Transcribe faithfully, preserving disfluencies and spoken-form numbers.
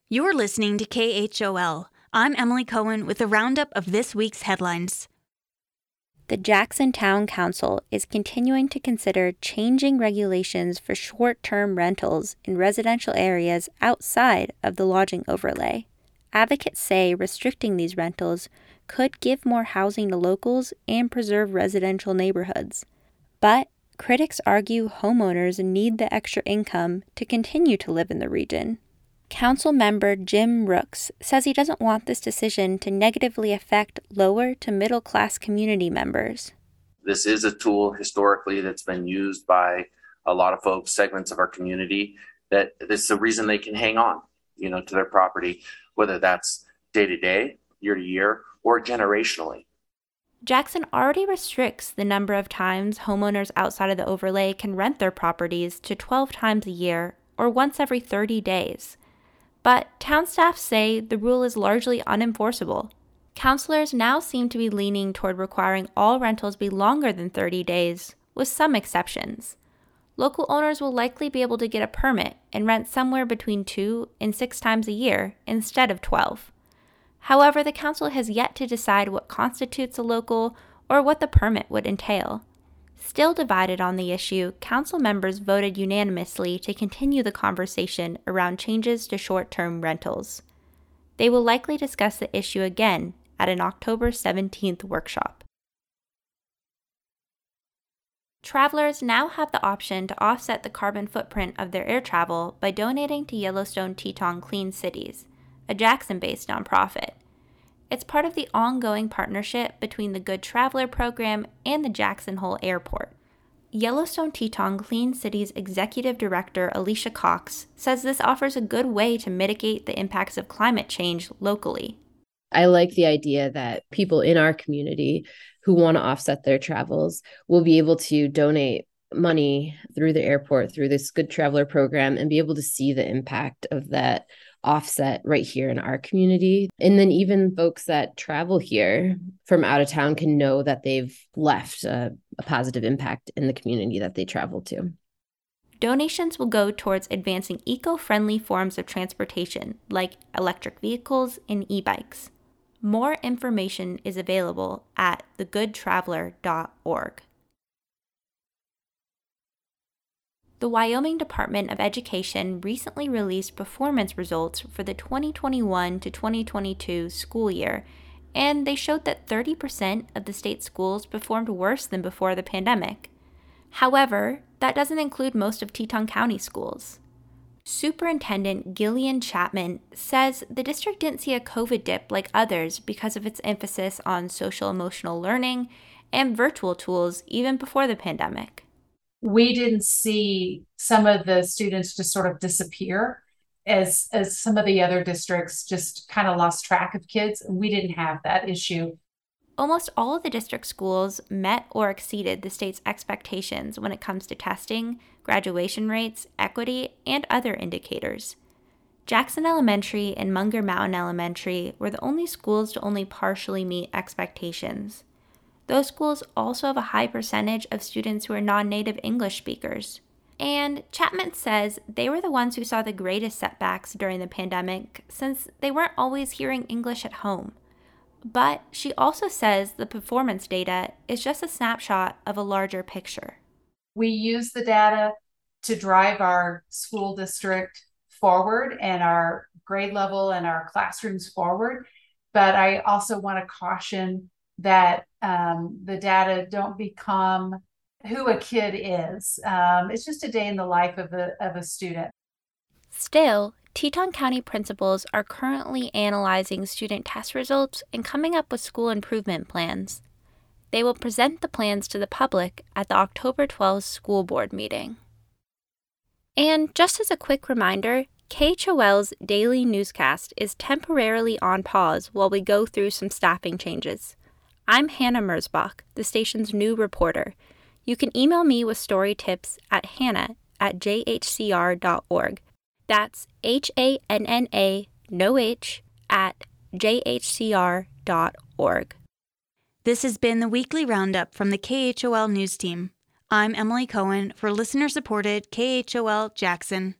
You're listening to K H O L. I'm Emily Cohen with a roundup of this week's headlines. The Jackson Town Council is continuing to consider changing regulations for short-term rentals in residential areas outside of the lodging overlay. Advocates say restricting these rentals could give more housing to locals and preserve residential neighborhoods. But critics argue homeowners need the extra income to continue to live in the region. Council member Jim Rooks says he doesn't want this decision to negatively affect lower to middle class community members. This is a tool historically that's been used by a lot of folks, segments of our community, that this is the reason they can hang on, you know, to their property, whether that's day to day, year to year, or generationally. Jackson already restricts the number of times homeowners outside of the overlay can rent their properties to twelve times a year or once every thirty days. But town staff say the rule is largely unenforceable. Councilors now seem to be leaning toward requiring all rentals be longer than thirty days, with some exceptions. Local owners will likely be able to get a permit and rent somewhere between two and six times a year instead of twelve. However, the council has yet to decide what constitutes a local or what the permit would entail. Still divided on the issue, council members voted unanimously to continue the conversation around changes to short-term rentals. They will likely discuss the issue again at an October seventeenth workshop. Travelers now have the option to offset the carbon footprint of their air travel by donating to Yellowstone Teton Clean Cities, a Jackson-based nonprofit. It's part of the ongoing partnership between the Good Traveler program and the Jackson Hole Airport. Yellowstone Teton Clean Cities Executive Director Alicia Cox says this offers a good way to mitigate the impacts of climate change locally. I like the idea that people in our community who want to offset their travels will be able to donate money through the airport, through this Good Traveler program, and be able to see the impact of that offset right here in our community. And then even folks that travel here from out of town can know that they've left a, a positive impact in the community that they travel to. Donations will go towards advancing eco-friendly forms of transportation like electric vehicles and e-bikes. More information is available at the good traveler dot org. The Wyoming Department of Education recently released performance results for the twenty twenty-one to twenty twenty-two school year, and they showed that thirty percent of the state schools performed worse than before the pandemic. However, that doesn't include most of Teton County schools. Superintendent Gillian Chapman says the district didn't see a COVID dip like others because of its emphasis on social-emotional learning and virtual tools even before the pandemic. We didn't see some of the students just sort of disappear as, as some of the other districts just kind of lost track of kids. We didn't have that issue. Almost all of the district schools met or exceeded the state's expectations when it comes to testing, graduation rates, equity, and other indicators. Jackson Elementary and Munger Mountain Elementary were the only schools to only partially meet expectations. Those schools also have a high percentage of students who are non-native English speakers. And Chapman says they were the ones who saw the greatest setbacks during the pandemic since they weren't always hearing English at home. But she also says the performance data is just a snapshot of a larger picture. We use the data to drive our school district forward and our grade level and our classrooms forward. But I also want to caution that um, the data don't become who a kid is. Um, it's just a day in the life of a, of a student. Still, Teton County principals are currently analyzing student test results and coming up with school improvement plans. They will present the plans to the public at the October twelfth school board meeting. And just as a quick reminder, K H O L's daily newscast is temporarily on pause while we go through some staffing changes. I'm Hannah Merzbach, the station's new reporter. You can email me with story tips at hannah at j h c r dot org. That's H A N N A, no H, at j h c r dot org. This has been the weekly roundup from the K H O L News Team. I'm Emily Cohen for listener-supported K H O L Jackson.